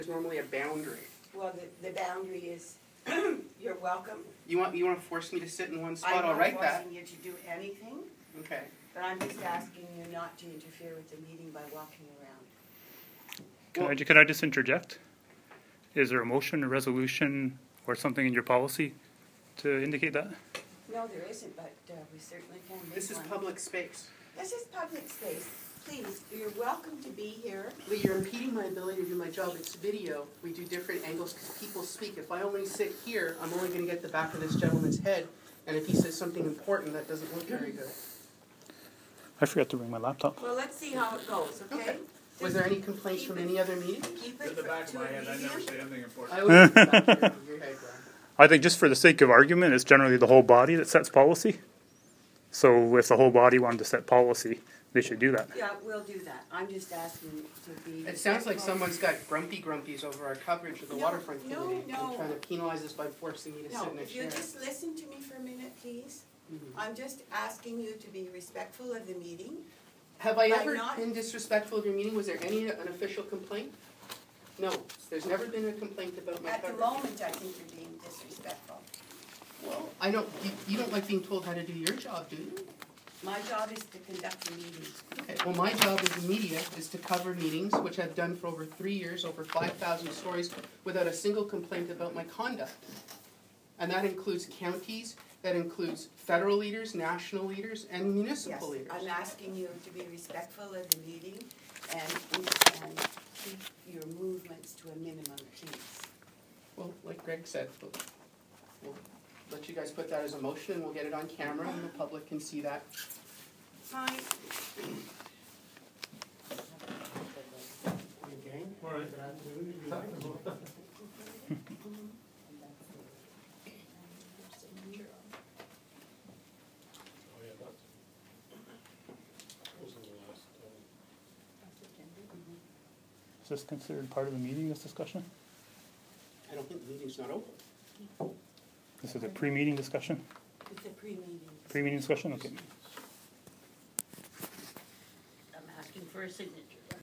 There's normally a boundary. Well, the boundary is, you're welcome. You want to force me to sit in one spot? I'll write that. I'm not forcing you to do anything, Okay. but I'm just asking you not to interfere with the meeting by walking around. Can I just interject? Is there a motion, a resolution, or something in your policy to indicate that? No, there isn't, but we certainly can make one. This is public space. This is public space. Please, you're welcome to be here. Lee, you're impeding my ability to do my job. It's video. We do different angles because people speak. If I only sit here, I'm only going to get the back of this gentleman's head. And if he says something important, that doesn't look very good. I forgot to bring my laptop. Well, let's see how it goes, okay? Was there any complaints from any other meeting? Keep it At the back of to my a head, I never medium. say anything important. I always back here of your head, Brian. I think just for the sake of argument, it's generally the whole body that sets policy. So if the whole body wanted to set policy, they should do that. Yeah, we'll do that. I'm just asking to be... It sounds like someone's got grumpies over our coverage of the waterfront committee. No. And trying to penalize us by forcing me to sit in a No, if you chair. just listen to me for a minute, please. Mhm. I'm just asking you to be respectful of the meeting. Have I By ever not- been disrespectful of your meeting? Was there an official complaint? No, there's never been a complaint about my At the coverage. moment, I think you're being disrespectful. Well, I don't, you don't like being told how to do your job, do you? My job is to conduct the meeting. Okay, well, my job as a media is to cover meetings, which I've done for over 3 years, over 5,000 stories, without a single complaint about my conduct. And that includes counties, that includes federal leaders, national leaders, and Yes, municipal leaders. I'm asking you to be respectful of the meeting and keep your movements to a minimum, please. Well, like Greg said, we'll let you guys put that as a motion, and we'll get it on camera, and the public can see that. Fine. Is this considered part of the meeting, this discussion? I don't think the meeting's not open. This is a pre-meeting discussion? It's a pre-meeting. Pre-meeting discussion? Okay. I'm asking for a signature.